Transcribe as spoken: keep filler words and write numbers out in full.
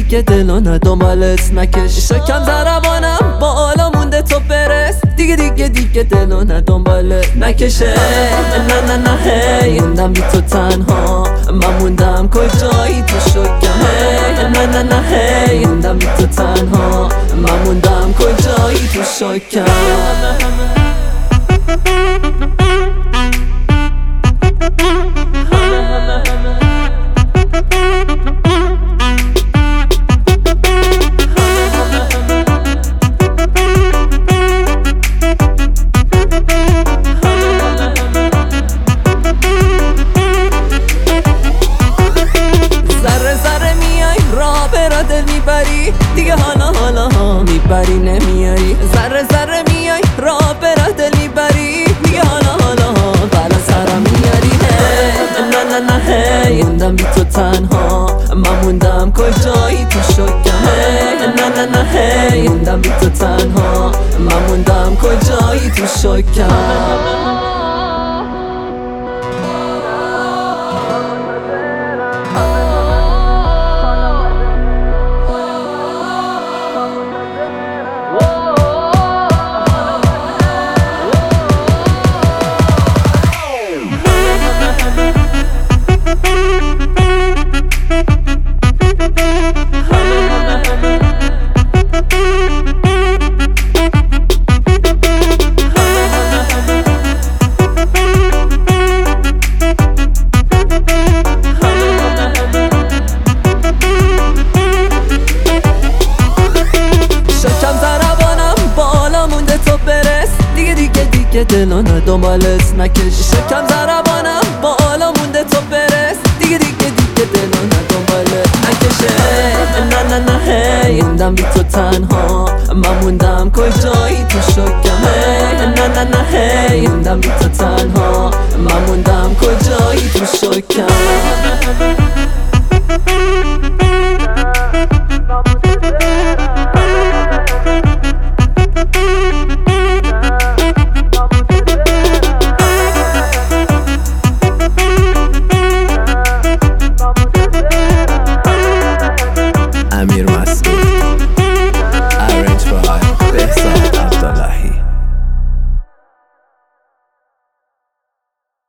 دیگه دلانه دنبالت نکش. شکم ضربانم بالا مونده تو برس، دیگه دیگه دیگه دلانه دنبالت نکشه. نه نه نه هی موندم بی تو تنها، من موندم کجایی تو شکم. نه نه نه هی موندم بی تو تنها، من موندم کجایی تو شکم. دیگه حالا حالا ها میبری نمیاری، ذره ذره میای راه برا دل میبری. دیگه حالا حالا ها برا سرم میاری. نه نه نه هی موندم بی تو تنها، من موندم کجایی تو شکم. نه نه نه هی موندم بی تو تنها، من موندم کجایی تو شکم. دیگه دلانه دنبالت نکش. شکم ضربانم بالا مونده تو برس، دیگه دیگه دیگه دلانه دنبالت نکشه. نه نه نه هی موندم بی تو تنها، من موندم کجایی تو شکم. نه نه نه هی موندم بی تو تنها، من موندم کجایی تو شکم.